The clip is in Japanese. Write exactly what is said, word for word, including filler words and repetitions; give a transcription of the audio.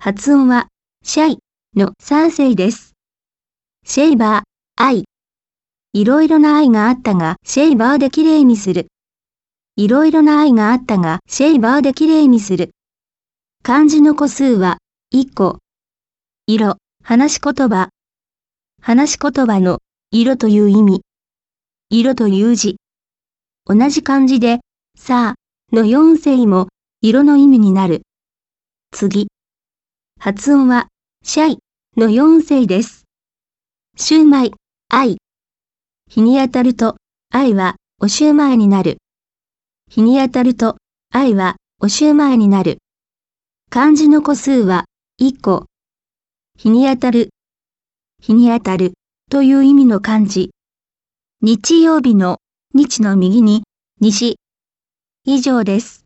発音は、シャイのさん声です。シェイバー、愛。いろいろな愛があったが、シェイバーできれいにする。いろいろな愛があったが、シェイバーできれいにする。漢字の個数は、いっこ。色、話し言葉。話し言葉の、色という意味。色という字。同じ漢字で、さあ、のよん声も、色の意味になる。次。発音は、シャイのよん声です。シューマイ、愛。日に当たると、愛は、おシューマイになる。日に当たると、愛は、おシューマイになる。漢字の個数は、いっこ。日に当たる。日に当たる、という意味の漢字。日曜日の、日の右に、西。以上です。